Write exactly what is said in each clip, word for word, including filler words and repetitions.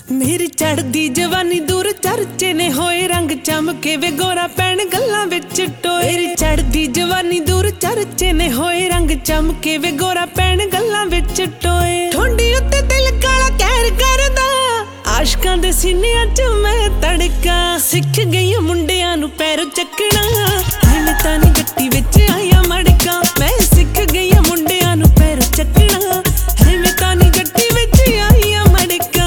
मेरी चढ़दी जवानी दूर चर्चे ने होए रंग चमके वे गोरा पैन गल्लां विच टोए। मेरी चढ़दी जवानी दूर चर्चे ने होए रंग चमके वे गोरा पैन गल्लां विच टोए। ठोंडी उत्ते दिल काला कहर करदा आशकां दे सीनियां च मैं तड़का। सिख गई मुंडियां नूं पैर चकना मैं तां नी गट्टी विच आया मड़का। मैं सिख गई मुंडियां नूं पैर चकना मैं तां नी गट्टी विच आया मड़का।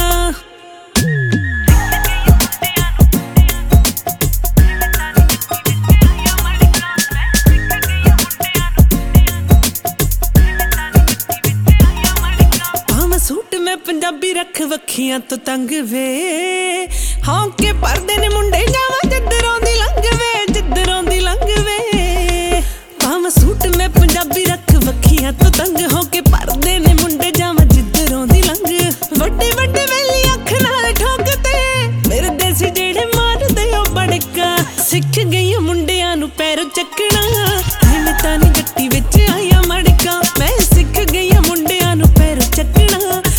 सूट मैं पंजाबी रख वखियां तो तंग वे हाँ के परदे ने मुंडे जावा जिधरों दी लंघ वे जिधरों दी लंघ वे। भाव सूट मैं पंजाबी रख वखियां तो तंग हो के परदे ने मुंडे जावा जिधरों दी लंघ। वड्डे वड्डे वेली अख नाल ठोकते मेरे देसी जेड़े मारदे ओ बड़का। सिख गई मुंडियां नूं पैर चकना मैं तां नी गट्टी विच आया मड़का। मैं सिख गई मुंडियां नूं पैर चकना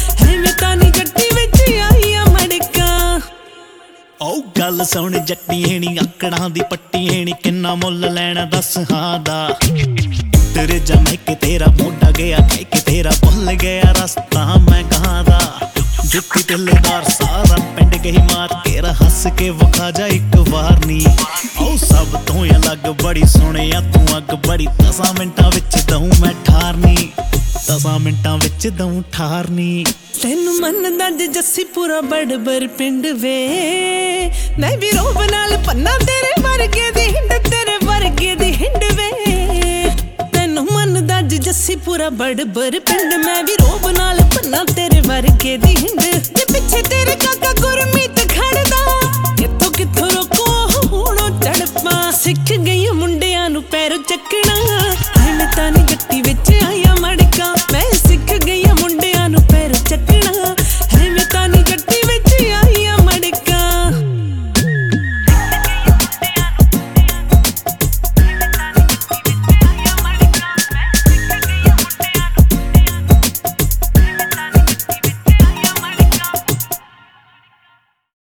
गल सुन जट्टी हेणी अकड़ां दी पट्टी हेणी किन्ना मुल लैना दस हां दा। तेरे जमे के तेरा मोटा गया के तेरा भुल गया रास्ता मैं कहां दा। जुत्ती तिल्लेदार सारा पिंड गई मार तेरा हस के वखा जा एक वार नी। ओ सब तो अलग बड़ी सुनिया तू अग बड़ी दसां मिंटां विच दऊं मैं ठारनी दसां मिंटां विच दऊं ठारनी। तेनू मनदा जे जस्सी पूरा बड़बर पिंड वे मैं भी रोब नाल पन्ना तेरे वर्गे दी हिंड तेरे वर्गे दी हिंड वे। तेनू मनदा जे जस्सी पूरा बड़बर पिंड मैं भी रोब नाल पन्ना तेरे वर्गे दी हिंड। जे पिछे तेरे काका गुरमीत खड़दा कित्थों कित्थों रोको हुणों चढ़ पा। सिख गई मुंडियां नूं पैर चकना